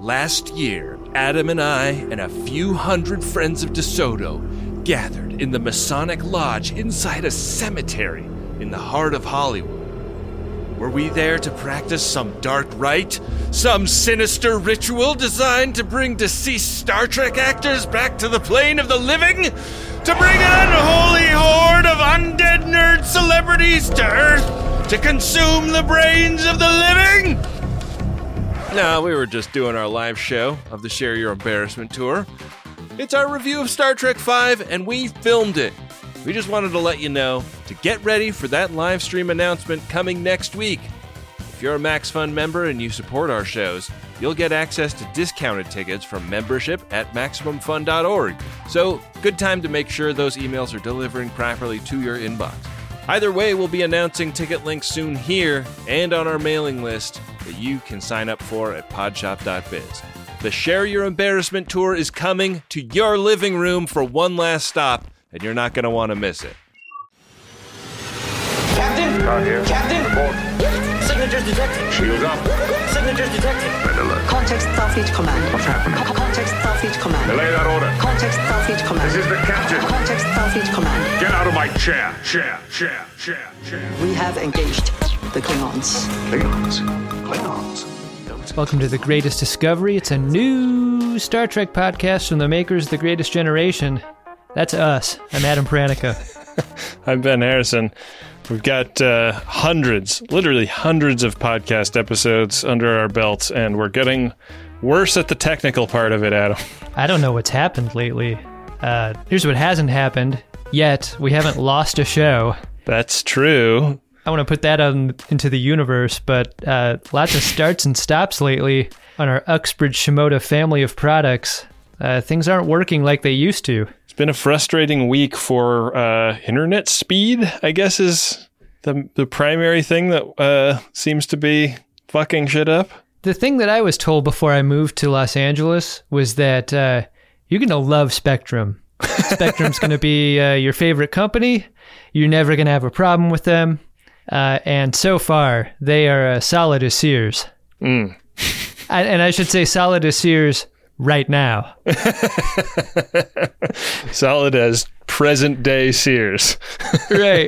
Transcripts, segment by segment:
Last year, Adam and I and a few hundred friends of DeSoto gathered in the Masonic Lodge inside a cemetery in the heart of Hollywood. Were we there to practice some dark rite? Some sinister ritual designed to bring deceased Star Trek actors back to the plane of the living? To bring an unholy horde of undead nerd celebrities to Earth to consume the brains of the living? No, we were just doing our live show of the Share Your Embarrassment tour. It's our review of Star Trek V, and we filmed it. We just wanted to let you know to get ready for that live stream announcement coming next week. If you're a MaxFun member and you support our shows, you'll get access to discounted tickets from membership at MaximumFun.org. So, good time to make sure those emails are delivering properly to your inbox. Either way, we'll be announcing ticket links soon here and on our mailing list that you can sign up for at podshop.biz. The Share Your Embarrassment tour is coming to your living room for one last stop, and you're not going to want to miss it. Captain! Out here. Captain! Report. Signatures detected. Shields up. Signatures detected. Red alert. Context Starfleet Command. What's happening? Context Starfleet Command. Delay that order. Context Starfleet Command. This is the captain. Context Starfleet Command. Get out of my chair. Chair. We have engaged the Klingons. Klingons. Welcome to The Greatest Discovery. It's a new Star Trek podcast from the makers of The Greatest Generation. That's us. I'm Adam Pranica. I'm Ben Harrison. We've got literally hundreds of podcast episodes under our belts, and we're getting worse at the technical part of it, Adam. I don't know what's happened lately. Here's what hasn't happened yet. We haven't lost a show. That's true. I want to put that out into the universe, but lots of starts and stops lately on our Uxbridge Shimoda family of products. Things aren't working like they used to. It's been a frustrating week for internet speed, I guess, is the primary thing that seems to be fucking shit up. The thing that I was told before I moved to Los Angeles was that you're going to love Spectrum. Spectrum's going to be your favorite company. You're never going to have a problem with them. And so far, they are solid as Sears. And I should say solid as Sears right now. Solid as present day Sears. Right.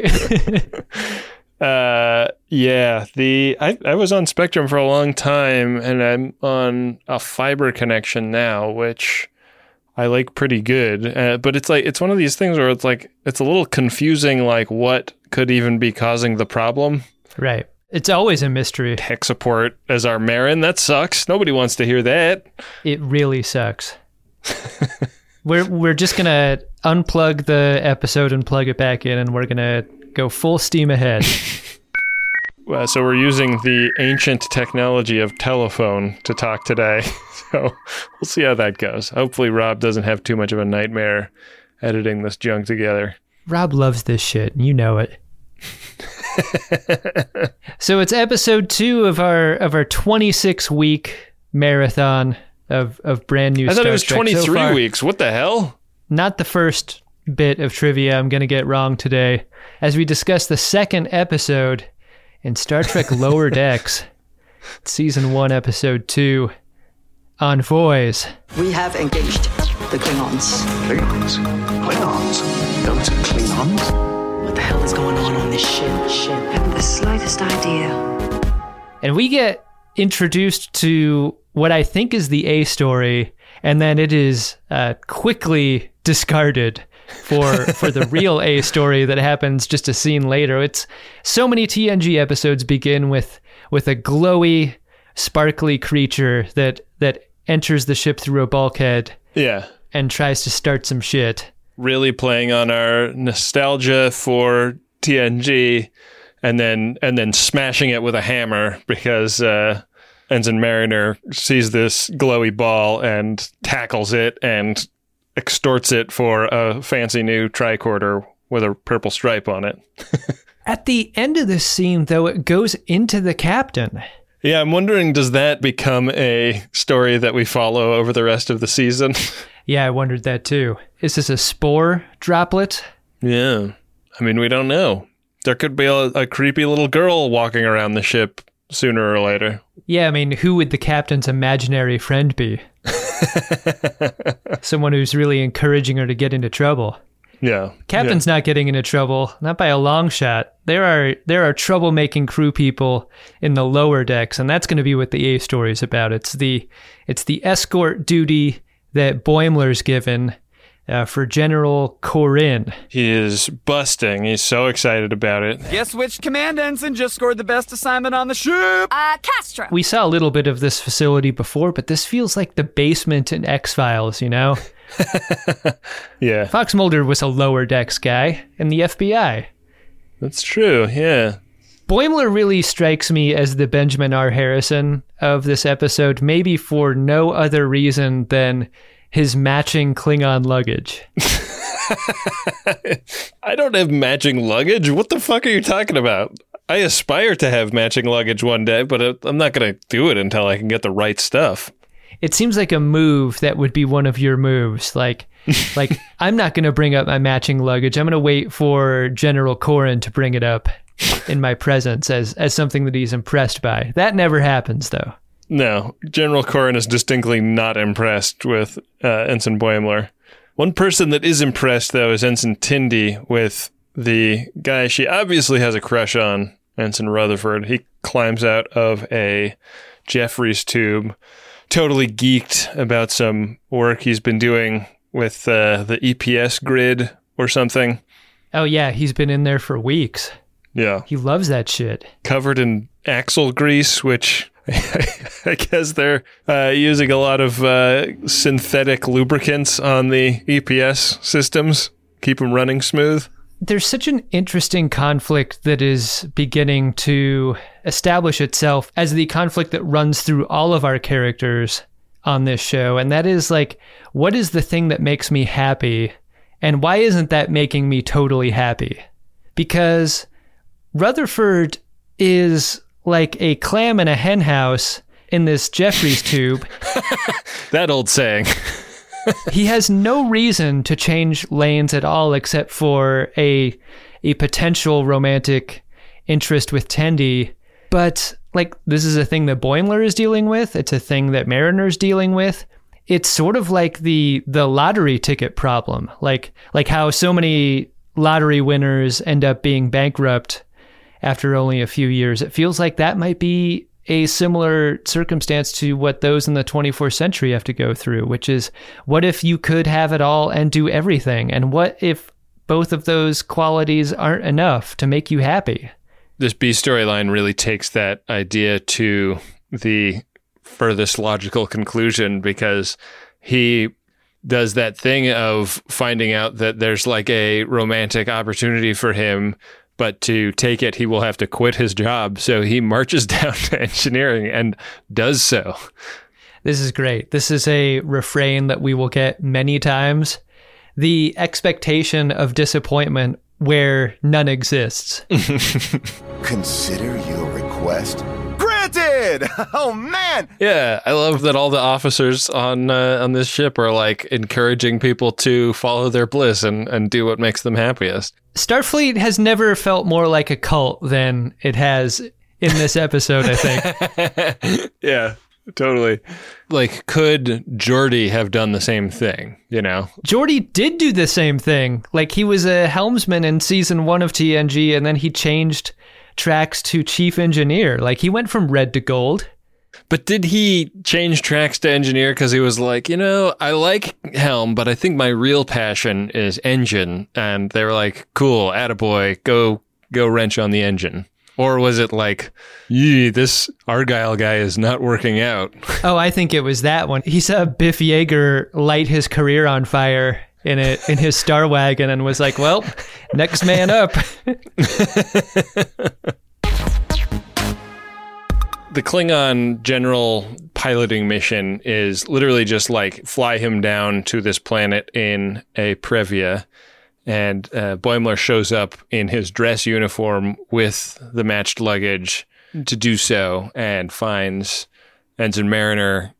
Yeah, I was on Spectrum for a long time, and I'm on a fiber connection now, which I like pretty good. But it's one of these things where it's a little confusing, like what could even be causing the problem. Right. It's always a mystery. Tech support as our Marin, that sucks. Nobody wants to hear that. It really sucks. We're just gonna unplug the episode and plug it back in, and we're gonna go full steam ahead. So we're using the ancient technology of telephone to talk today. So we'll see how that goes. Hopefully Rob doesn't have too much of a nightmare editing this junk together. Rob loves this shit, and you know it. So it's episode 2 of our 26-week marathon of brand new Star Trek. I thought it was 23 weeks. What the hell? Not the first bit of trivia I'm going to get wrong today, as we discuss the second episode in Star Trek Lower Decks, Season 1, Episode 2, Envoys. We have engaged the Klingons. Klingons. Those are Klingons? What the hell is going on this ship? Haven't the slightest idea. And we get introduced to what I think is the A story, and then it is quickly discarded for the real A story that happens just a scene later. It's so many TNG episodes begin with a glowy, sparkly creature that enters the ship through a bulkhead. Yeah. And tries to start some shit. Really playing on our nostalgia for TNG, and then smashing it with a hammer because Ensign Mariner sees this glowy ball and tackles it and extorts it for a fancy new tricorder with a purple stripe on it. At the end of this scene, though, it goes into the captain. Yeah, I'm wondering, does that become a story that we follow over the rest of the season? Yeah, I wondered that too. Is this a spore droplet? Yeah. I mean, we don't know. There could be a creepy little girl walking around the ship sooner or later. Yeah, I mean, who would the captain's imaginary friend be? Someone who's really encouraging her to get into trouble. Yeah. Captain's not getting into trouble, not by a long shot. There are troublemaking crew people in the lower decks, and that's going to be what the A story is about. It's the escort duty that Boimler's given for General Corin. He is busting. He's so excited about it. Guess which command ensign just scored the best assignment on the ship? Castro. We saw a little bit of this facility before, but this feels like the basement in X-Files, you know? Yeah. Fox Mulder was a lower decks guy in the FBI. That's true, yeah. Boimler really strikes me as the Benjamin R. Harrison of this episode, maybe for no other reason than his matching Klingon luggage. I don't have matching luggage. What the fuck are you talking about? I aspire to have matching luggage one day, but I'm not going to do it until I can get the right stuff. It seems like a move that would be one of your moves. Like I'm not going to bring up my matching luggage. I'm going to wait for General Corin to bring it up in my presence as something that he's impressed by. That never happens, though. No, General Corin is distinctly not impressed with Ensign Boimler. One person that is impressed, though, is Ensign Tindy with the guy she obviously has a crush on, Ensign Rutherford. He climbs out of a Jeffries tube, totally geeked about some work he's been doing with the EPS grid or something. Oh, yeah, he's been in there for weeks. Yeah. He loves that shit. Covered in axle grease, which I guess they're using a lot of synthetic lubricants on the EPS systems. Keep them running smooth. There's such an interesting conflict that is beginning to establish itself as the conflict that runs through all of our characters on this show. And that is like, what is the thing that makes me happy? And why isn't that making me totally happy? Because Rutherford is like a clam in a hen house in this Jeffries tube. That old saying. He has no reason to change lanes at all except for a potential romantic interest with Tendi. But like, this is a thing that Boimler is dealing with. It's a thing that Mariner's dealing with. It's sort of like the lottery ticket problem. Like how so many lottery winners end up being bankrupt after only a few years. It feels like that might be a similar circumstance to what those in the 24th century have to go through, which is, what if you could have it all and do everything? And what if both of those qualities aren't enough to make you happy? This B storyline really takes that idea to the furthest logical conclusion, because he does that thing of finding out that there's like a romantic opportunity for him, but to take it, he will have to quit his job. So he marches down to engineering and does so. This is great. This is a refrain that we will get many times. The expectation of disappointment where none exists. Consider your request granted. Oh man. Yeah, I love that all the officers on this ship are like encouraging people to follow their bliss and do what makes them happiest. Starfleet has never felt more like a cult than it has in this episode, I think. Yeah, totally. Like, could Geordi have done the same thing, you know? Geordi did do the same thing. Like, he was a helmsman in season 1 of TNG, and then he changed tracks to chief engineer. Like, he went from red to gold. But did he change tracks to engineer because he was like, you know, I like helm, but I think my real passion is engine? And they were like, cool, attaboy, go wrench on the engine. Or was it like, this Argyle guy is not working out? Oh, I think it was that one. He saw Biff Yeager light his career on fire in his Star Wagon and was like, well, next man up. The Klingon general piloting mission is literally just like fly him down to this planet in a Previa. And Boimler shows up in his dress uniform with the matched luggage to do so, and finds Ensign Mariner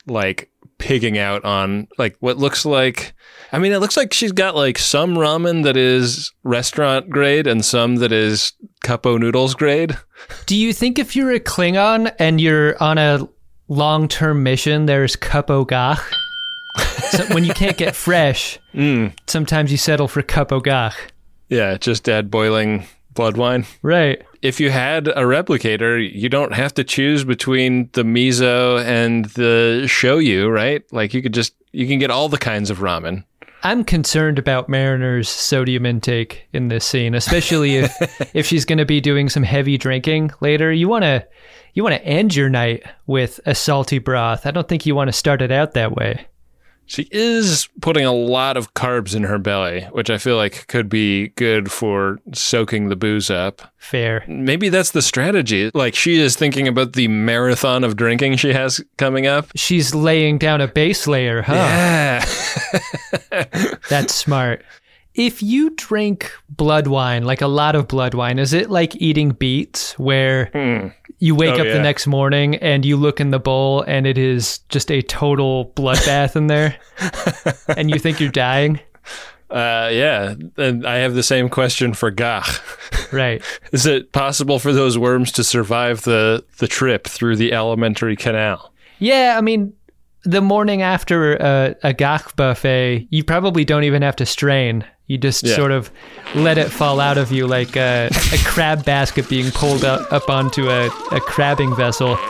like pigging out on like what looks like, I mean, it looks like she's got like some ramen that is restaurant grade and some that is Cuppo noodles grade. Do you think if you're a Klingon and you're on a long-term mission, there's Cuppo Gach? So when you can't get fresh, sometimes you settle for Cuppo Gach. Yeah, just add boiling blood wine. Right. If you had a replicator, you don't have to choose between the miso and the shoyu, right? Like you can get all the kinds of ramen. I'm concerned about Mariner's sodium intake in this scene, especially if she's going to be doing some heavy drinking later. You want to end your night with a salty broth. I don't think you want to start it out that way. She is putting a lot of carbs in her belly, which I feel like could be good for soaking the booze up. Fair. Maybe that's the strategy. Like she is thinking about the marathon of drinking she has coming up. She's laying down a base layer, huh? Yeah. That's smart. If you drink blood wine, like a lot of blood wine, is it like eating beets where you wake up the next morning and you look in the bowl and it is just a total bloodbath in there and you think you're dying? Yeah. And I have the same question for Gach. Right. Is it possible for those worms to survive the trip through the alimentary canal? Yeah, I mean, the morning after a Gach buffet, you probably don't even have to strain. You just sort of let it fall out of you like a crab basket being pulled up onto a crabbing vessel.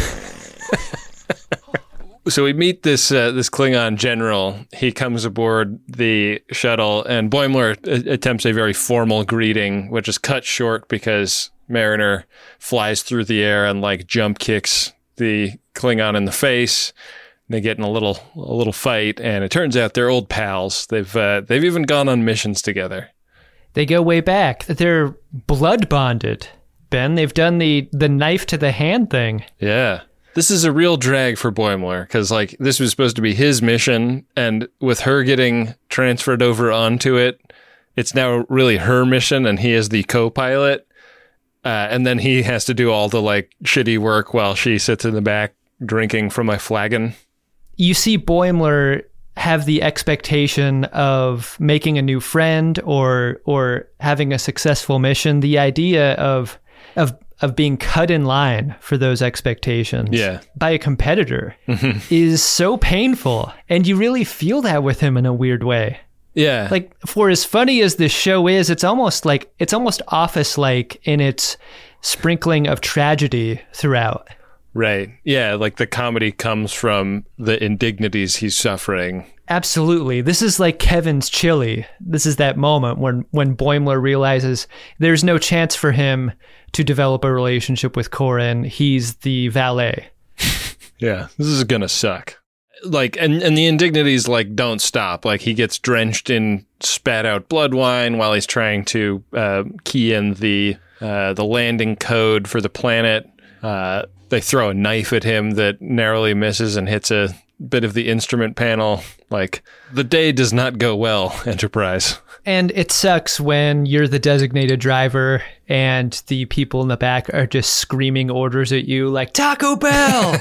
So we meet this Klingon general. He comes aboard the shuttle, and Boimler attempts a very formal greeting, which is cut short because Mariner flies through the air and like jump kicks the Klingon in the face. They get in a little fight, and it turns out they're old pals. They've even gone on missions together. They go way back. They're blood bonded, Ben. They've done the knife to the hand thing. Yeah. This is a real drag for Boimler, because like this was supposed to be his mission, and with her getting transferred over onto it, it's now really her mission, and he is the co-pilot. And then he has to do all the like shitty work while she sits in the back drinking from a flagon. You see Boimler have the expectation of making a new friend or having a successful mission. The idea of being cut in line for those expectations by a competitor is so painful. And you really feel that with him in a weird way. Yeah. Like, for as funny as this show is, it's almost Office-like in its sprinkling of tragedy throughout. Right. Yeah, like the comedy comes from the indignities he's suffering. Absolutely. This is like Kevin's Chili. This is that moment when Boimler realizes there's no chance for him to develop a relationship with Corin. He's the valet. Yeah, this is gonna suck. Like, and the indignities like don't stop. Like he gets drenched in spat out blood wine while he's trying to key in the landing code for the planet. They throw a knife at him that narrowly misses and hits a bit of the instrument panel. Like, the day does not go well, Enterprise. And it sucks when you're the designated driver and the people in the back are just screaming orders at you like, Taco Bell!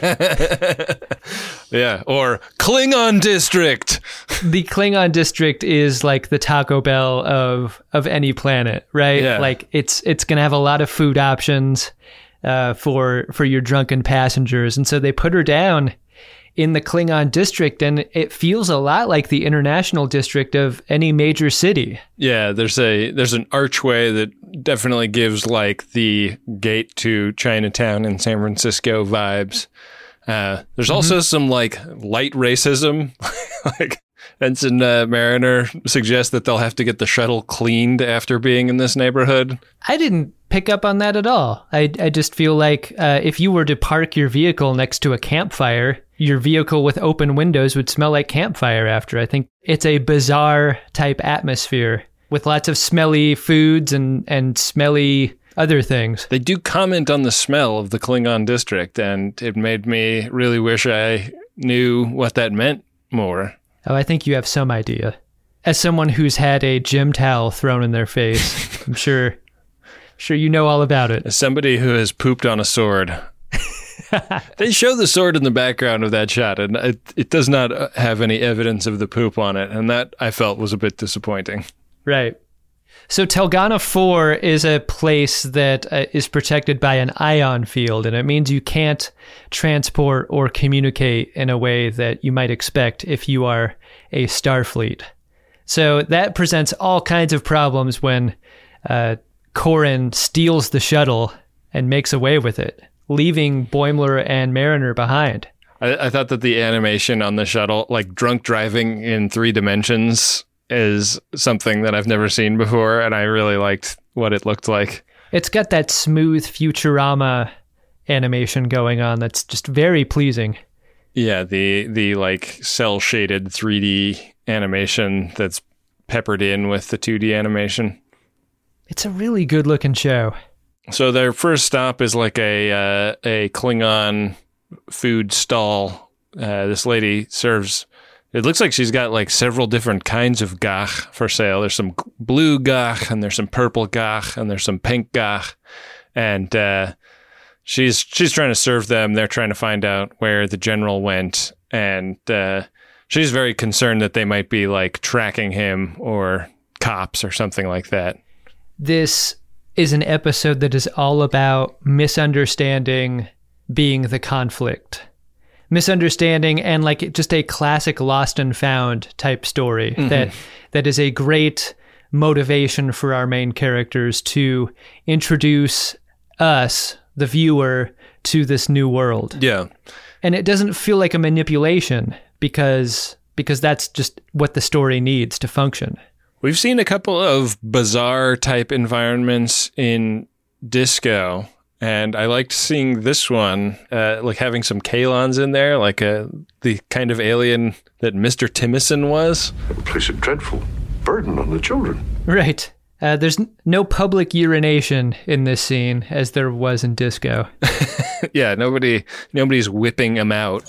Yeah, or Klingon District! The Klingon District is like the Taco Bell of any planet, right? Yeah. Like, it's going to have a lot of food options for your drunken passengers. And so they put her down in the Klingon district, and it feels a lot like the international district of any major city. Yeah, there's an archway that definitely gives like the gate to Chinatown in San Francisco vibes. There's also some like light racism. Like Ensign Mariner suggests that they'll have to get the shuttle cleaned after being in this neighborhood. I didn't pick up on that at all. I just feel like if you were to park your vehicle next to a campfire, your vehicle with open windows would smell like campfire after. I think it's a bizarre type atmosphere with lots of smelly foods and smelly other things. They do comment on the smell of the Klingon district, and it made me really wish I knew what that meant more. Oh, I think you have some idea. As someone who's had a gym towel thrown in their face, I'm sure you know all about it. As somebody who has pooped on a sword, They show the sword in the background of that shot, and it does not have any evidence of the poop on it, and that I felt was a bit disappointing. Right. So Telgana 4 is a place that is protected by an ion field, and it means you can't transport or communicate in a way that you might expect if you are a Starfleet. So that presents all kinds of problems when Corin steals the shuttle and makes away with it, leaving Boimler and Mariner behind. I thought that the animation on the shuttle, like drunk driving in 3 dimensions, is something that I've never seen before, and I really liked what it looked like. It's got that smooth Futurama animation going on that's just very pleasing. Yeah, the like cel-shaded 3D animation that's peppered in with the 2D animation. It's a really good-looking show. So their first stop is like a Klingon food stall. This lady serves... It looks like she's got like several different kinds of gach for sale. There's some blue gach, and there's some purple gach, and there's some pink gach. And she's trying to serve them. They're trying to find out where the general went. And she's very concerned that they might be like tracking him or cops or something like that. This is an episode that is all about misunderstanding being the conflict. Misunderstanding and like just a classic Lost and Found type story that is a great motivation for our main characters to introduce us, the viewer, to this new world. Yeah. And it doesn't feel like a manipulation because that's just what the story needs to function. We've seen a couple of bizarre type environments in Disco, and I liked seeing this one, like having some Kalons in there, like the kind of alien that Mr. Timison was. It would place a dreadful burden on the children. Right. There's no public urination in this scene, as there was in Disco. Yeah, nobody's whipping them out.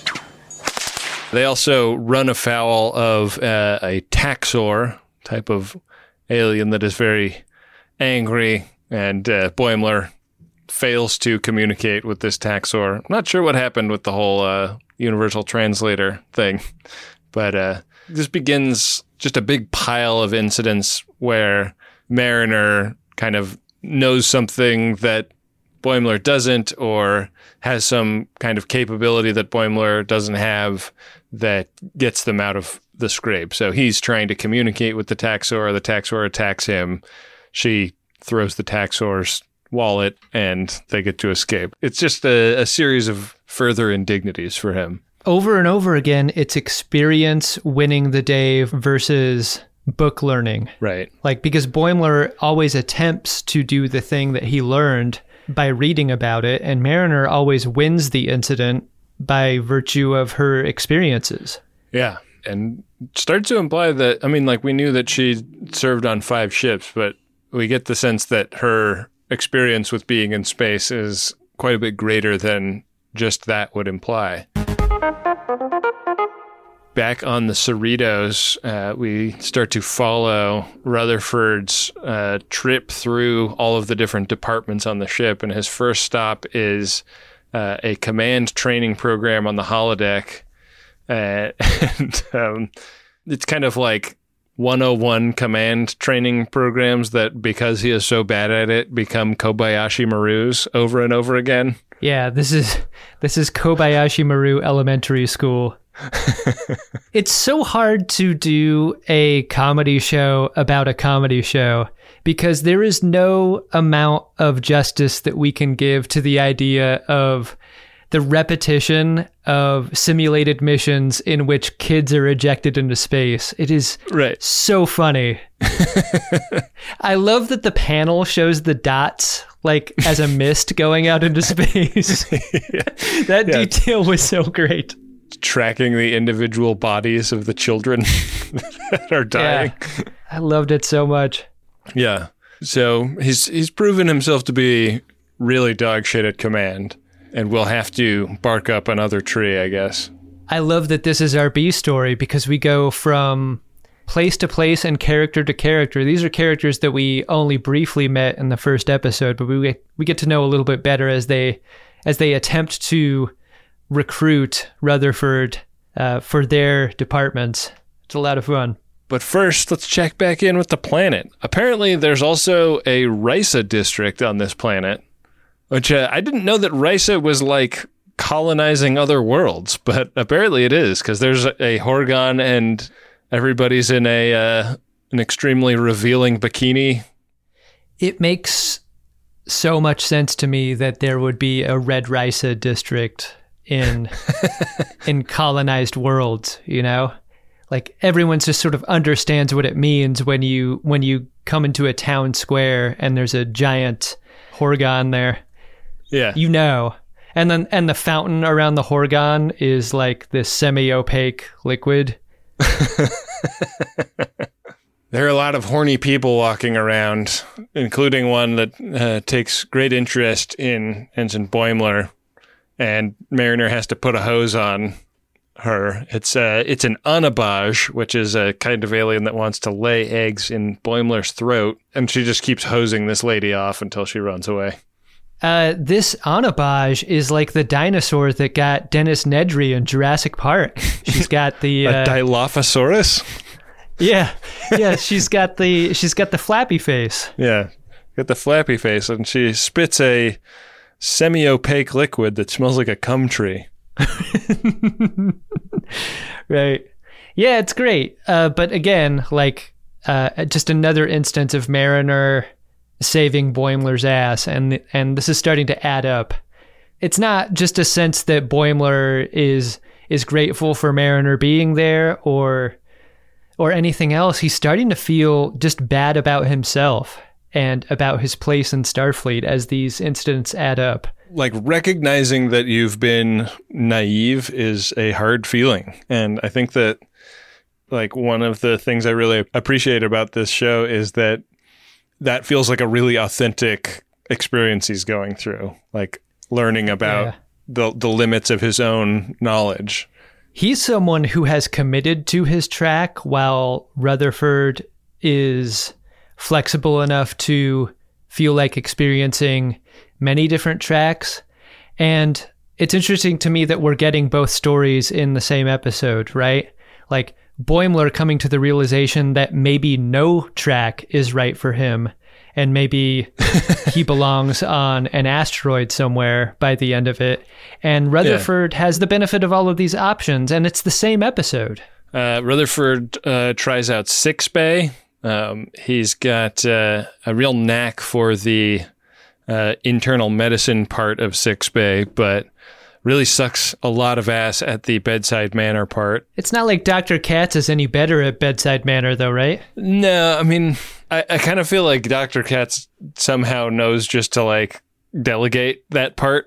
They also run afoul of a Taxor type of alien that is very angry, and Boimler fails to communicate with this Taxor. I'm not sure what happened with the whole universal translator thing, but this begins just a big pile of incidents where Mariner kind of knows something that Boimler doesn't, or has some kind of capability that Boimler doesn't have that gets them out of the scrape. So he's trying to communicate with the Taxor. The Taxor attacks him. She throws the Taxor's wallet, and they get to escape. It's just a series of further indignities for him. Over and over again, it's experience winning the day versus book learning. Right. Like, because Boimler always attempts to do the thing that he learned by reading about it, and Mariner always wins the incident by virtue of her experiences. Yeah. And starts to imply that, I mean, like, we knew that she served on 5 ships, but we get the sense that her experience with being in space is quite a bit greater than just that would imply. Back on the Cerritos, we start to follow Rutherford's trip through all of the different departments on the ship, and his first stop is a command training program on the holodeck. And it's kind of like 101 command training programs that, because he is so bad at it, become Kobayashi Maru's over and over again. Yeah, this is Kobayashi Maru Elementary School. It's so hard to do a comedy show about a comedy show because there is no amount of justice that we can give to the idea of the repetition of simulated missions in which kids are ejected into space. It is so funny. I love that the panel shows the dots like as a mist going out into space. That detail was so great. Tracking the individual bodies of the children that are dying. Yeah. I loved it so much. Yeah. So he's proven himself to be really dog shit at command, and we'll have to bark up another tree, I guess. I love that this is our B story because we go from place to place and character to character. These are characters that we only briefly met in the first episode, but we get to know a little bit better as they they attempt to recruit Rutherford for their departments. It's a lot of fun. But first, let's check back in with the planet. Apparently, there's also a Risa district on this planet, which I didn't know that Risa was like colonizing other worlds, but apparently it is, because there's a Horgon and everybody's in an extremely revealing bikini. It makes so much sense to me that there would be a Red Risa district in colonized worlds, you know? Like everyone just sort of understands what it means when you come into a town square and there's a giant Horgon there. Yeah. You know. And the fountain around the Horgon is like this semi-opaque liquid. There are a lot of horny people walking around, including one that takes great interest in Ensign Boimler, and Mariner has to put a hose on her. It's an Anabaj, which is a kind of alien that wants to lay eggs in Boimler's throat, and she just keeps hosing this lady off until she runs away. This Anabaj is like the dinosaur that got Dennis Nedry in Jurassic Park. She's got the a Dilophosaurus. Yeah, she's got the flappy face. Yeah, got the flappy face, and she spits a semi-opaque liquid that smells like a cum tree. Right. Yeah, it's great. But again, like just another instance of Mariner saving Boimler's ass, and this is starting to add up. It's not just a sense that Boimler is grateful for Mariner being there or anything else. He's starting to feel just bad about himself and about his place in Starfleet as these incidents add up. Like, recognizing that you've been naive is a hard feeling. And I think that, like, one of the things I really appreciate about this show is that feels like a really authentic experience he's going through, like learning about the limits of his own knowledge. He's someone who has committed to his track, while Rutherford is flexible enough to feel like experiencing many different tracks. And it's interesting to me that we're getting both stories in the same episode, right? Like Boimler coming to the realization that maybe no track is right for him, and maybe he belongs on an asteroid somewhere by the end of it. And Rutherford has the benefit of all of these options, and it's the same episode. Rutherford tries out Sickbay. He's got a real knack for the internal medicine part of Sickbay, but really sucks a lot of ass at the bedside manner part. It's not like Dr. Katz is any better at bedside manner, though, right? No, I mean, I kind of feel like Dr. Katz somehow knows just to, like, delegate that part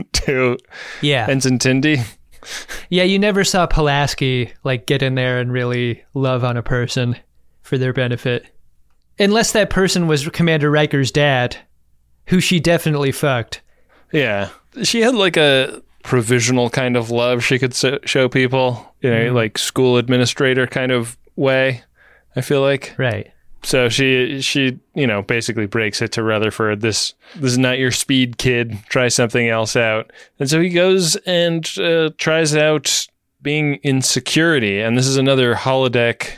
to Ensign Tindy. Yeah, you never saw Pulaski, like, get in there and really love on a person for their benefit. Unless that person was Commander Riker's dad, who she definitely fucked. Yeah. She had, like, a provisional kind of love she could show people, you know, like school administrator kind of way, I feel like. Right. So she you know, basically breaks it to Rutherford. This is not your speed, kid. Try something else out. And so he goes and tries out being in security. And this is another holodeck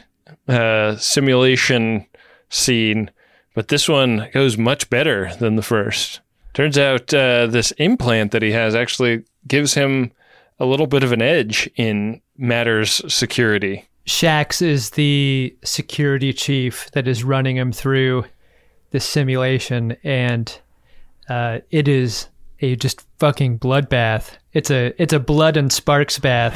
simulation scene, but this one goes much better than the first. Turns out this implant that he has actually gives him a little bit of an edge in matters security. Shax is the security chief that is running him through this simulation, and it is a just fucking bloodbath. It's a blood and sparks bath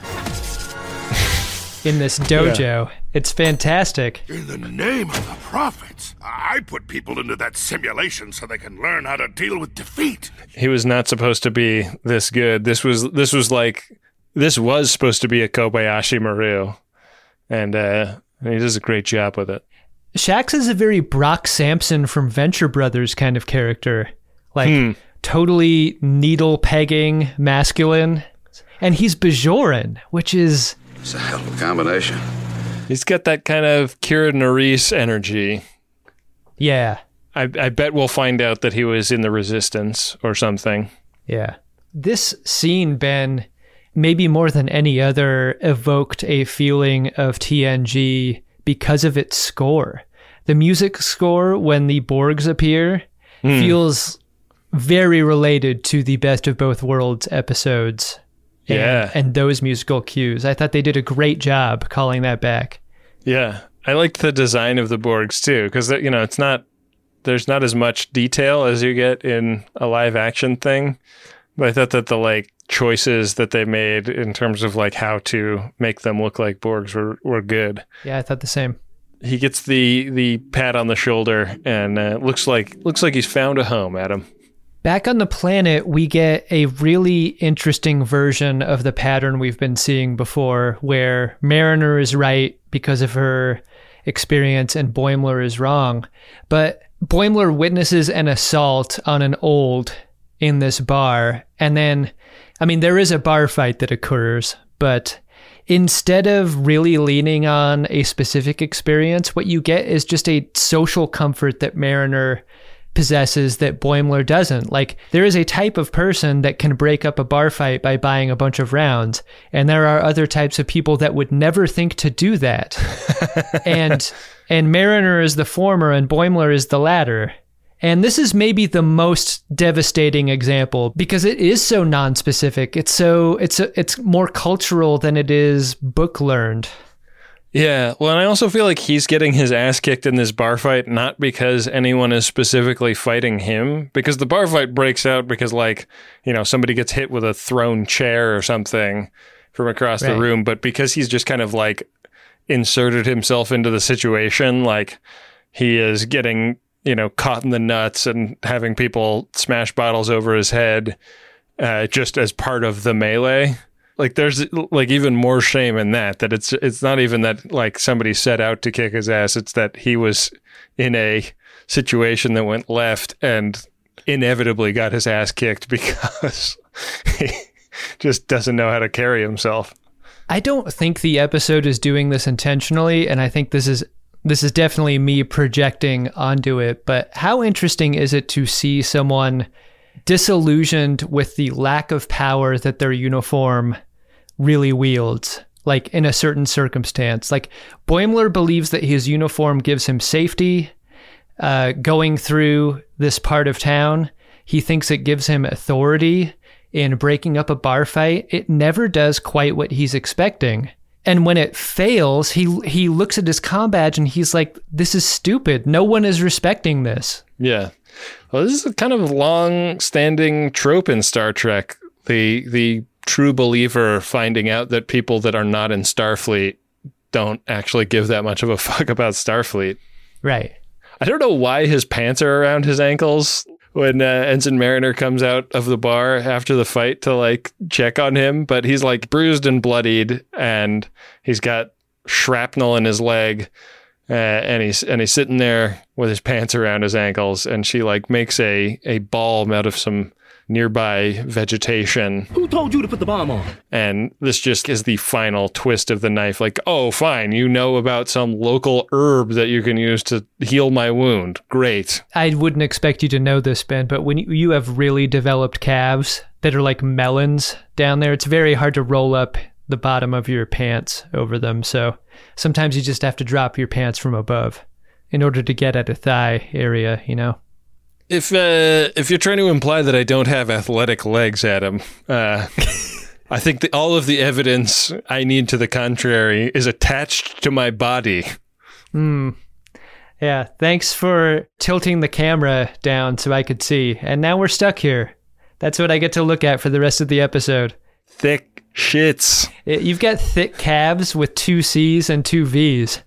in this dojo. Yeah. It's fantastic. In the name of the prophets, I put people into that simulation so they can learn how to deal with defeat. He was not supposed to be this good. This was supposed to be a Kobayashi Maru, and he does a great job with it. Shax is a very Brock Sampson from Venture Brothers kind of character, like totally needle pegging masculine, and he's Bajoran, which is it's a hell of a combination. He's got that kind of Kira Nerys energy. Yeah. I bet we'll find out that he was in the Resistance or something. Yeah. This scene, Ben, maybe more than any other, evoked a feeling of TNG because of its score. The music score, when the Borgs appear, feels very related to the Best of Both Worlds episodes. And those musical cues. I thought they did a great job calling that back. Yeah. I liked the design of the Borgs too, because it's not, there's not as much detail as you get in a live action thing. But I thought that the choices that they made in terms of how to make them look like Borgs were good. Yeah, I thought the same. He gets the pat on the shoulder and looks like he's found a home, Adam. Back on the planet, we get a really interesting version of the pattern we've been seeing before, where Mariner is right because of her experience and Boimler is wrong. But Boimler witnesses an assault on an old in this bar. And then, there is a bar fight that occurs, but instead of really leaning on a specific experience, what you get is just a social comfort that Mariner possesses that Boimler doesn't. There is a type of person that can break up a bar fight by buying a bunch of rounds, and there are other types of people that would never think to do that. and Mariner is the former and Boimler is the latter. And this is maybe the most devastating example because it is so non-specific. It's more cultural than it is book learned. Yeah, well, and I also feel like he's getting his ass kicked in this bar fight, not because anyone is specifically fighting him, because the bar fight breaks out because, somebody gets hit with a thrown chair or something from across the room, but because he's just kind of, inserted himself into the situation, he is getting, caught in the nuts and having people smash bottles over his head just as part of the melee. There's even more shame in that it's not even that somebody set out to kick his ass. It's that he was in a situation that went left and inevitably got his ass kicked because he just doesn't know how to carry himself. I don't think the episode is doing this intentionally, and I think this is definitely me projecting onto it. But how interesting is it to see someone disillusioned with the lack of power that their uniform really wields, in a certain circumstance? Boimler believes that his uniform gives him safety going through this part of town. He thinks it gives him authority in breaking up a bar fight. It never does quite what he's expecting. And when it fails, he looks at his comm badge and he's like, this is stupid. No one is respecting this. Yeah. Well, this is a kind of long-standing trope in Star Trek. The true believer finding out that people that are not in Starfleet don't actually give that much of a fuck about Starfleet. Right. I don't know why his pants are around his ankles when Ensign Mariner comes out of the bar after the fight to check on him, but he's bruised and bloodied and he's got shrapnel in his leg. And he's sitting there with his pants around his ankles, and she makes a balm out of some nearby vegetation. Who told you to put the bomb on? And this just is the final twist of the knife. Oh, fine, you know about some local herb that you can use to heal my wound. Great. I wouldn't expect you to know this, Ben, but when you have really developed calves that are like melons down there, it's very hard to roll up the bottom of your pants over them. So sometimes you just have to drop your pants from above in order to get at a thigh area, If you're trying to imply that I don't have athletic legs, Adam, I think all of the evidence I need to the contrary is attached to my body. Yeah, thanks for tilting the camera down so I could see. And now we're stuck here. That's what I get to look at for the rest of the episode. Thick shits. You've got thick calves with 2 C's and 2 V's.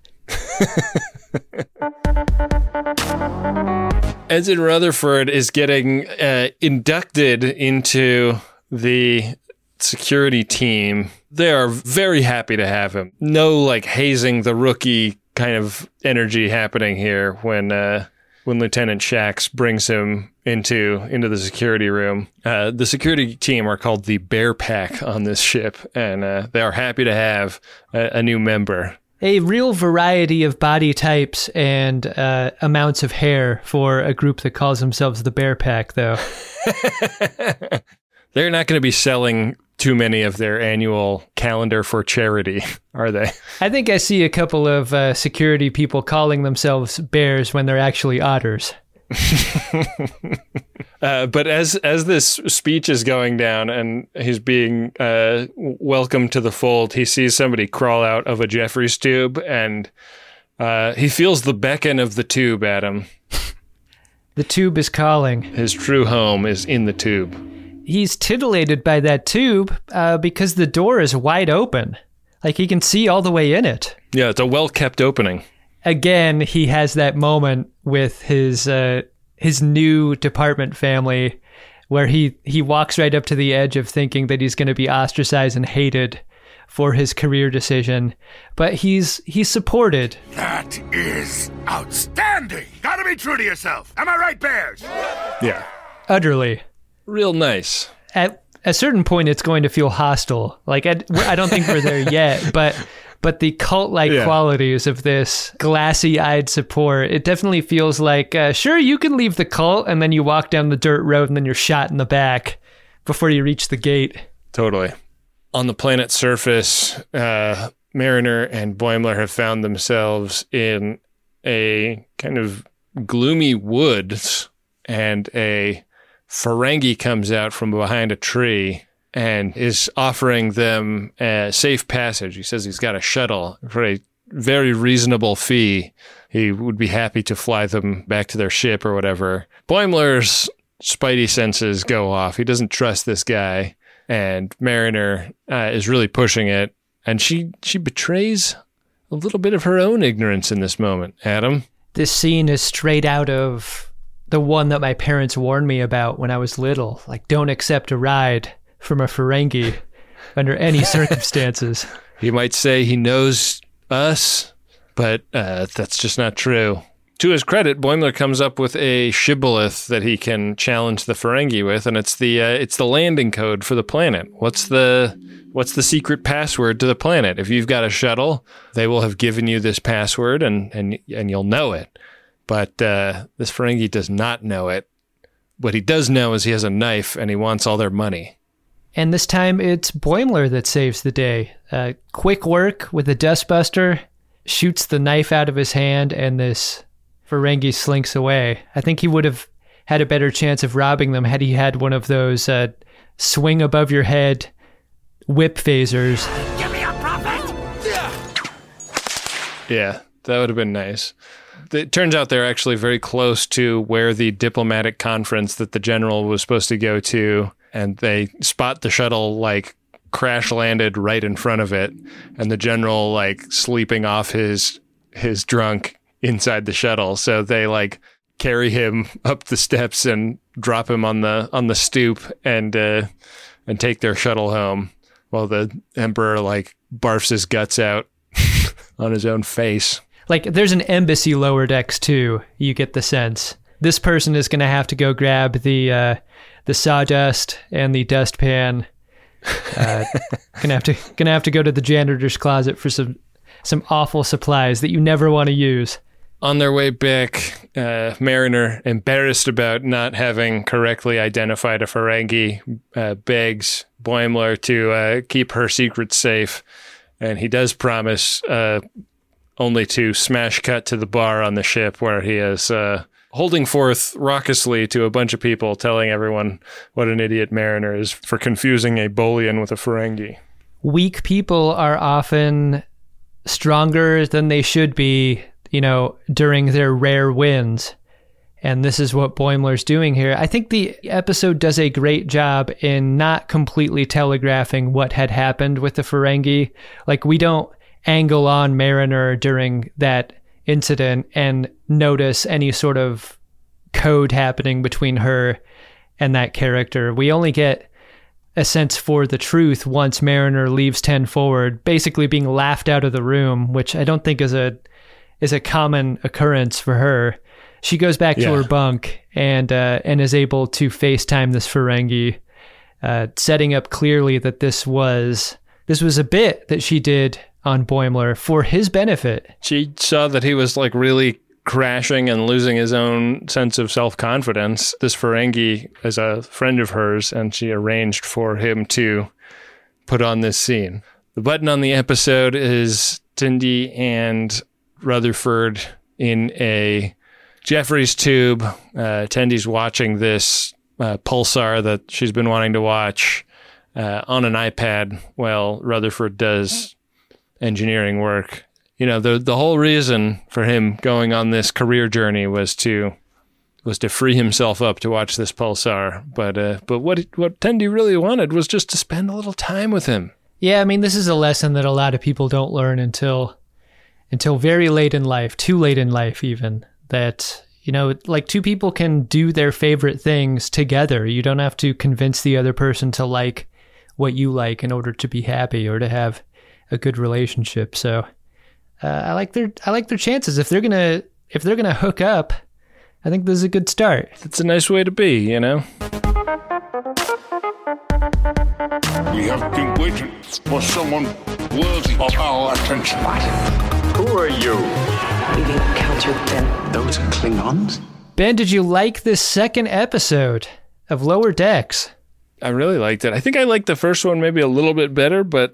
Ensign Rutherford is getting inducted into the security team. They are very happy to have him. No hazing the rookie kind of energy happening here when Lieutenant Shax brings him into the security room. The security team are called the Bear Pack on this ship, and they are happy to have a new member. A real variety of body types and amounts of hair for a group that calls themselves the Bear Pack, though. They're not going to be selling too many of their annual calendar for charity, are they? I think I see a couple of security people calling themselves bears when they're actually otters. But as this speech is going down and he's being welcomed to the fold, he sees somebody crawl out of a Jeffries tube, and he feels the beckon of the tube, Adam. The tube is calling. His true home is in the tube. He's titillated by that tube because the door is wide open. Like, he can see all the way in it. Yeah, it's a well-kept opening. Again, he has that moment with his new department family where he walks right up to the edge of thinking that he's going to be ostracized and hated for his career decision. But he's supported. That is outstanding. Gotta be true to yourself. Am I right, Bears? Yeah. Utterly. Real nice. At a certain point, it's going to feel hostile. Like, I don't think we're there yet, but the cult-like qualities of this glassy-eyed support, it definitely feels like, sure, you can leave the cult, and then you walk down the dirt road, and then you're shot in the back before you reach the gate. Totally. On the planet's surface, Mariner and Boimler have found themselves in a kind of gloomy woods, and a Ferengi comes out from behind a tree and is offering them a safe passage. He says he's got a shuttle for a very reasonable fee. He would be happy to fly them back to their ship or whatever. Boimler's spidey senses go off. He doesn't trust this guy, and Mariner is really pushing it, and she betrays a little bit of her own ignorance in this moment. Adam? This scene is straight out of the one that my parents warned me about when I was little. Like, don't accept a ride from a Ferengi under any circumstances. He might say he knows us, but that's just not true. To his credit, Boimler comes up with a shibboleth that he can challenge the Ferengi with, and it's the landing code for the planet. What's the secret password to the planet? If you've got a shuttle, they will have given you this password, and you'll know it. But this Ferengi does not know it. What he does know is he has a knife, and he wants all their money. And this time, it's Boimler that saves the day. Quick work with a dustbuster, shoots the knife out of his hand, and this Ferengi slinks away. I think he would have had a better chance of robbing them had he had one of those swing above your head whip phasers. Give me a profit! Yeah, that would have been nice. It turns out they're actually very close to where the diplomatic conference that the general was supposed to go to, and they spot the shuttle like crash landed right in front of it, and the general like sleeping off his drunk inside the shuttle. So they like carry him up the steps and drop him on the stoop and take their shuttle home while the Emperor like barfs his guts out on his own face. Like, there's an embassy lower decks too. You get the sense this person is going to have to go grab the sawdust and the dustpan. Gonna have to go to the janitor's closet for some awful supplies that you never want to use. On their way back, Mariner, embarrassed about not having correctly identified a Ferengi, begs Boimler to keep her secret safe, and he does promise only to smash cut to the bar on the ship where he is holding forth raucously to a bunch of people, telling everyone what an idiot Mariner is for confusing a Bolian with a Ferengi. Weak people are often stronger than they should be, during their rare wins. And this is what Boimler's doing here. I think the episode does a great job in not completely telegraphing what had happened with the Ferengi. Like, we don't angle on Mariner during that incident and notice any sort of code happening between her and that character. We only get a sense for the truth once Mariner leaves 10 forward, basically being laughed out of the room, which I don't think is a common occurrence for her. She goes back to her bunk and is able to FaceTime this Ferengi, setting up clearly that this was a bit that she did on Boimler for his benefit. She saw that he was like really crashing and losing his own sense of self-confidence, this Ferengi is a friend of hers, and she arranged for him to put on this scene. The button on the episode is Tendi and Rutherford in a Jefferies tube. Tendi's watching this pulsar that she's been wanting to watch on an iPad while Rutherford does engineering work. You know, the whole reason for him going on this career journey was to free himself up to watch this pulsar. But what Tendi really wanted was just to spend a little time with him. Yeah, I mean, this is a lesson that a lot of people don't learn until very late in life, too late in life even, that, you know, like two people can do their favorite things together. You don't have to convince the other person to like what you like in order to be happy or to have a good relationship. So I like their chances. If they're gonna hook up, I think this is a good start. It's a nice way to be, you know. We have been waiting for someone worthy of our attention. Who are you? Leaving accounts with Ben. Those are Klingons? Ben, did you like this second episode of Lower Decks? I really liked it. I think I liked the first one maybe a little bit better, but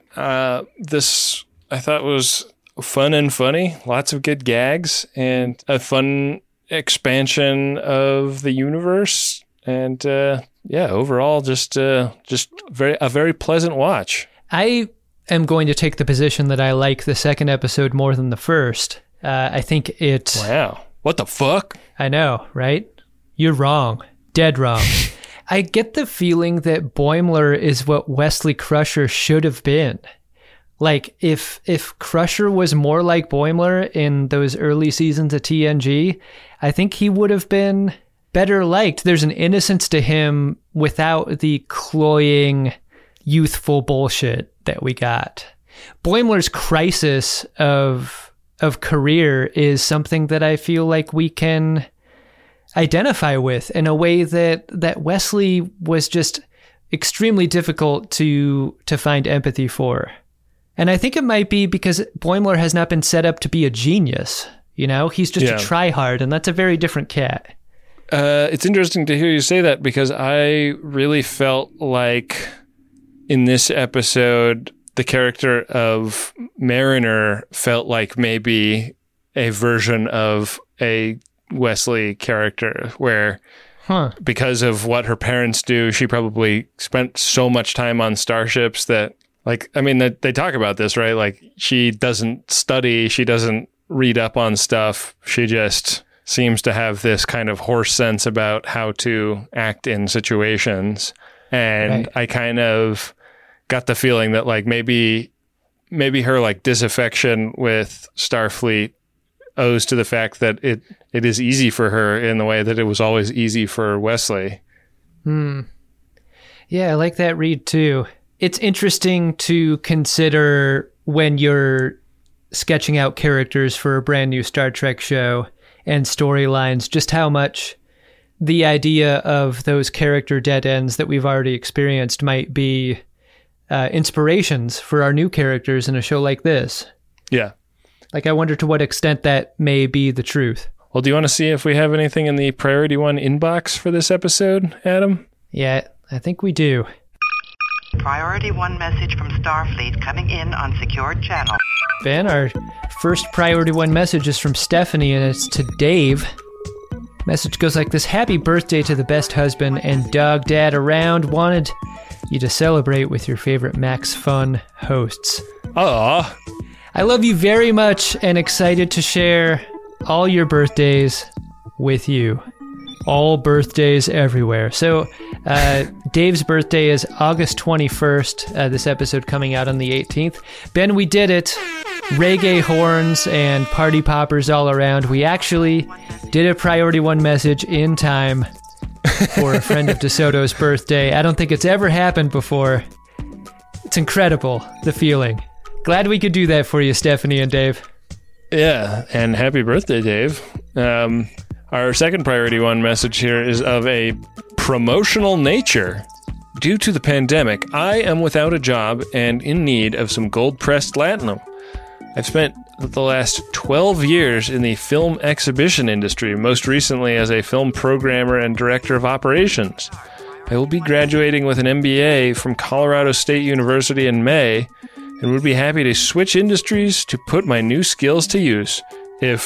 this I thought was fun and funny. Lots of good gags and a fun expansion of the universe. And overall, just a very pleasant watch. I am going to take the position that I like the second episode more than the first. I think it... Wow. What the fuck? I know, right? You're wrong. Dead wrong. I get the feeling that Boimler is what Wesley Crusher should have been. Like, if Crusher was more like Boimler in those early seasons of TNG, I think he would have been better liked. There's an innocence to him without the cloying, youthful bullshit that we got. Boimler's crisis of career is something that I feel like we can identify with in a way that Wesley was just extremely difficult to find empathy for. And I think it might be because Boimler has not been set up to be a genius. You know, he's just a tryhard, and that's a very different cat. It's interesting to hear you say that because I really felt like in this episode, the character of Mariner felt like maybe a version of a Wesley character where because of what her parents do, she probably spent so much time on starships that, like, I mean, they talk about this, right? Like, she doesn't study, she doesn't read up on stuff. She just seems to have this kind of horse sense about how to act in situations. And I kind of got the feeling that, like, maybe her, like, disaffection with Starfleet owes to the fact that it is easy for her in the way that it was always easy for Wesley. Yeah, I like that read too. It's interesting to consider when you're sketching out characters for a brand new Star Trek show and storylines, just how much the idea of those character dead ends that we've already experienced might be inspirations for our new characters in a show like this. Yeah. Like, I wonder to what extent that may be the truth. Well, do you want to see if we have anything in the Priority One inbox for this episode, Adam? Yeah, I think we do. Priority One message from Starfleet coming in on secured channel. Ben, our first Priority One message is from Stephanie, and it's to Dave. Message goes like this: happy birthday to the best husband and dog dad around. Wanted you to celebrate with your favorite Max Fun hosts. Aw. I love you very much and excited to share all your birthdays with you. All birthdays everywhere. So Dave's birthday is August 21st. This episode coming out on the 18th. Ben, we did it. Reggae horns and party poppers all around. We actually did a Priority One message in time for a friend of DeSoto's birthday. I don't think it's ever happened before. It's incredible, the feeling. Glad we could do that for you, Stephanie and Dave. Yeah, and happy birthday, Dave. Our second Priority One message here is of a promotional nature. Due to the pandemic, I am without a job and in need of some gold-pressed platinum. I've spent the last 12 years in the film exhibition industry, most recently as a film programmer and director of operations. I will be graduating with an MBA from Colorado State University in May and would be happy to switch industries to put my new skills to use. If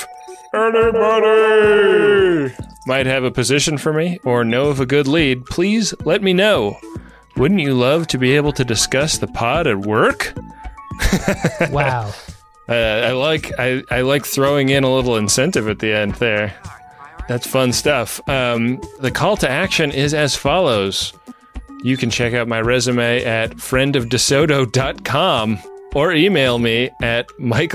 anybody might have a position for me or know of a good lead, please let me know. Wouldn't you love to be able to discuss the pod at work? Wow. I like throwing in a little incentive at the end there. That's fun stuff. The call to action is as follows. You can check out my resume at friendofdesoto.com or email me at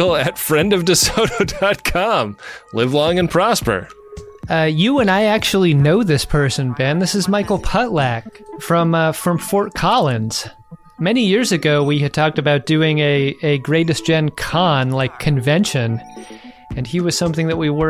michael@friendofdesoto.com. Live long and prosper. You and I actually know this person, Ben. This is Michael Putlak from Fort Collins. Many years ago, we had talked about doing a Greatest Gen Con, like convention, and he was someone that we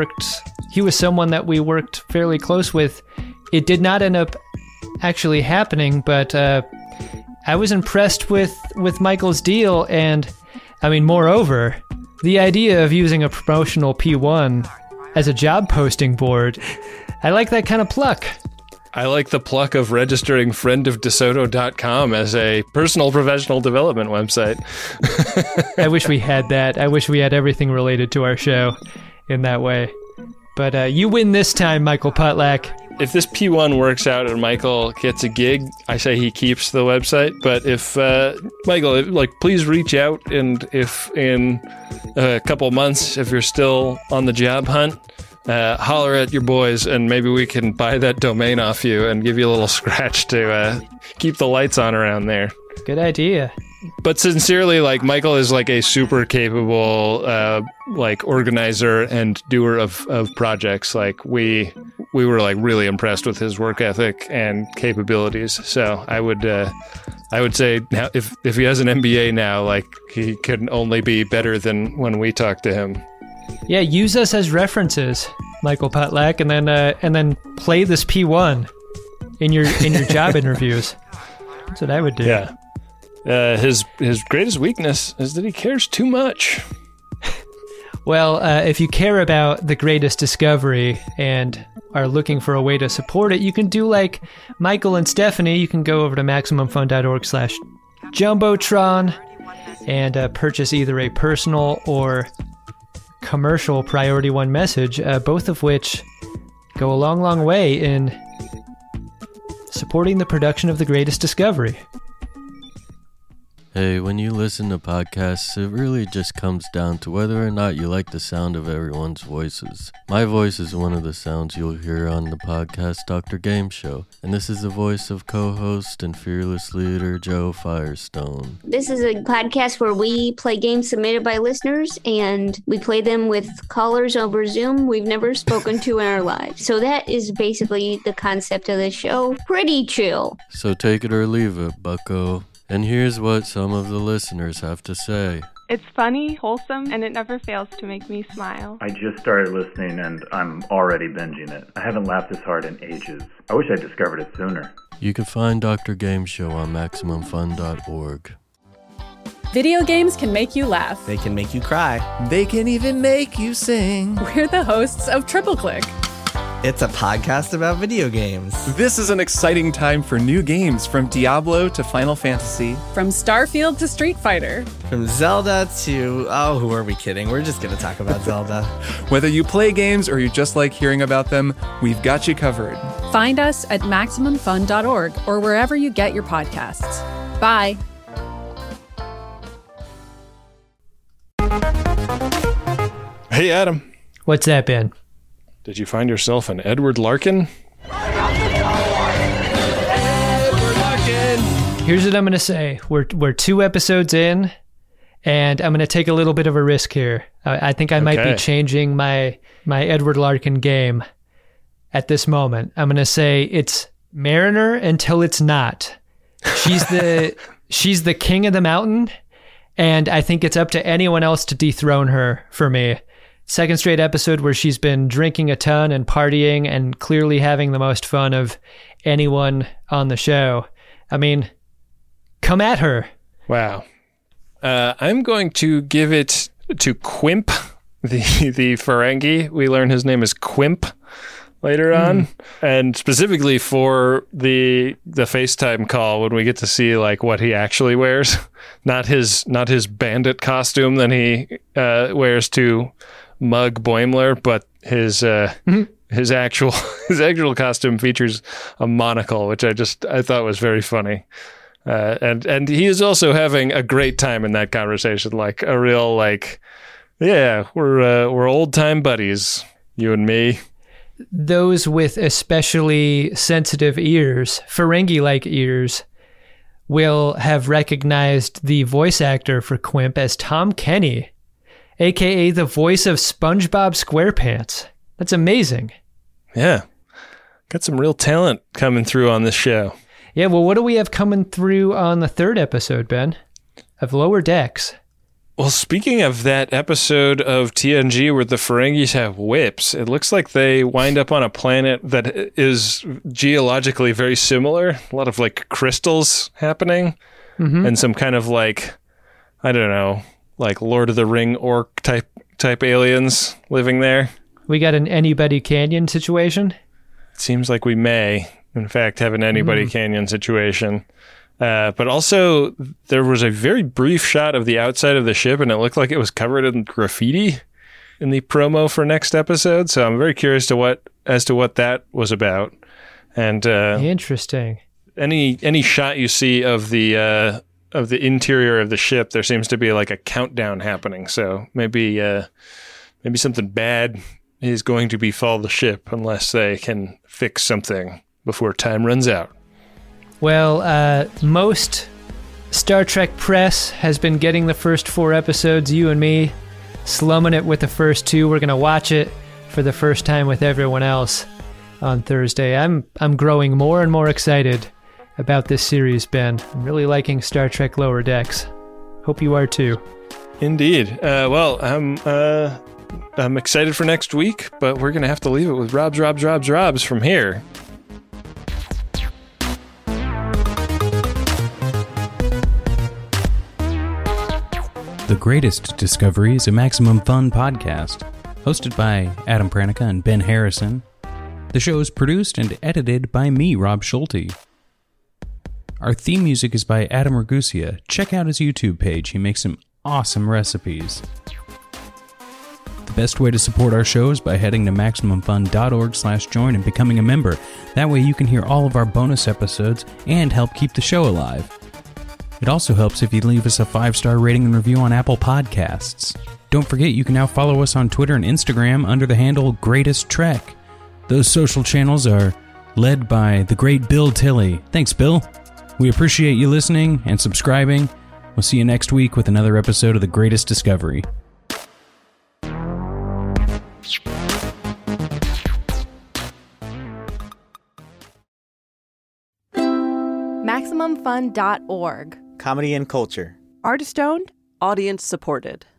worked fairly close with. It did not end up actually happening, but I was impressed with Michael's deal, and I mean, moreover, the idea of using a promotional P1 as a job posting board, I like that kind of pluck. I like the pluck of registering friendofdesoto.com as a personal professional development website. I wish we had that. I wish we had everything related to our show in that way. But you win this time, Michael Putlak. If this P1 works out and Michael gets a gig, I say he keeps the website. But if, Michael, please reach out, and if in a couple months, if you're still on the job hunt, holler at your boys, and maybe we can buy that domain off you and give you a little scratch to keep the lights on around there. Good idea. But sincerely, Michael is a super capable organizer and doer of projects. We were really impressed with his work ethic and capabilities. So I would say now if he has an MBA now, he can only be better than when we talked to him. Yeah, use us as references, Michael Putlak, and then play this P1 in your job interviews. That's what I would do. Yeah. His greatest weakness is that he cares too much. Well, if you care about the greatest discovery and are looking for a way to support it, you can do like Michael and Stephanie. You can go over to MaximumFun.org/Jumbotron and purchase either a personal or commercial Priority One message, both of which go a long, long way in supporting the production of the greatest discovery. Hey, when you listen to podcasts, it really just comes down to whether or not you like the sound of everyone's voices. My voice is one of the sounds you'll hear on the podcast Dr. Game Show, and this is the voice of co-host and fearless leader Joe Firestone. This is a podcast where we play games submitted by listeners, and we play them with callers over Zoom we've never spoken to in our lives. So that is basically the concept of the show. Pretty chill. So take it or leave it, bucko. And here's what some of the listeners have to say. It's funny, wholesome, and it never fails to make me smile. I just started listening and I'm already binging it. I haven't laughed this hard in ages. I wish I discovered it sooner. You can find Dr. Game Show on MaximumFun.org. Video games can make you laugh. They can make you cry. They can even make you sing. We're the hosts of Triple Click. It's a podcast about video games. This is an exciting time for new games, from Diablo to Final Fantasy. From Starfield to Street Fighter. From Zelda to... oh, who are we kidding? We're just going to talk about Zelda. Whether you play games or you just like hearing about them, we've got you covered. Find us at MaximumFun.org or wherever you get your podcasts. Bye. Hey, Adam. What's that, Ben? Did you find yourself an Edward Larkin? Here's what I'm going to say. We're 2 episodes in, and I'm going to take a little bit of a risk here. I think I might be changing my Edward Larkin game at this moment. I'm going to say it's Mariner until it's not. She's the king of the mountain, and I think it's up to anyone else to dethrone her for me. Second straight episode where she's been drinking a ton and partying and clearly having the most fun of anyone on the show. I mean, come at her. Wow. I'm going to give it to Quimp the Ferengi. We learn his name is Quimp later on, and specifically for the FaceTime call when we get to see like what he actually wears, not his bandit costume that he wears to mug Boimler, but his actual costume features a monocle, which I thought was very funny. And he is also having a great time in that conversation, like a real like, yeah, we're old time buddies, you and me. Those with especially sensitive ears, Ferengi-like ears, will have recognized the voice actor for Quimp as Tom Kenny, a.k.a. the voice of SpongeBob SquarePants. That's amazing. Yeah. Got some real talent coming through on this show. Yeah, well, what do we have coming through on the third episode, Ben, of Lower Decks? Well, speaking of that episode of TNG where the Ferengis have whips, it looks like they wind up on a planet that is geologically very similar. A lot of like crystals happening and some kind of like, I don't know, like Lord of the Ring orc type aliens living there. We got an Anybody Canyon situation? It seems like we may, in fact, have an Anybody Canyon situation. But also, there was a very brief shot of the outside of the ship, and it looked like it was covered in graffiti in the promo for next episode. So I'm very curious as to what that was about. And interesting. Any shot you see of the interior of the ship, there seems to be like a countdown happening. So maybe something bad is going to befall the ship unless they can fix something before time runs out. Well, most Star Trek press has been getting the first 4 episodes. You and me slumming it with the first 2. We're going to watch it for the first time with everyone else on Thursday. I'm growing more and more excited about this series, Ben. I'm really liking Star Trek Lower Decks. Hope you are too. Indeed. Well, I'm excited for next week, but we're going to have to leave it with Robs from here. The Greatest Discovery is a Maximum Fun podcast, hosted by Adam Pranica and Ben Harrison. The show is produced and edited by me, Rob Schulte. Our theme music is by Adam Ragusia. Check out his YouTube page. He makes some awesome recipes. The best way to support our show is by heading to MaximumFun.org/join and becoming a member. That way you can hear all of our bonus episodes and help keep the show alive. It also helps if you leave us a 5-star rating and review on Apple Podcasts. Don't forget you can now follow us on Twitter and Instagram under the handle Greatest Trek. Those social channels are led by the great Bill Tilley. Thanks, Bill. We appreciate you listening and subscribing. We'll see you next week with another episode of The Greatest Discovery. MaximumFun.org. Comedy and culture. Artist-owned. Audience-supported.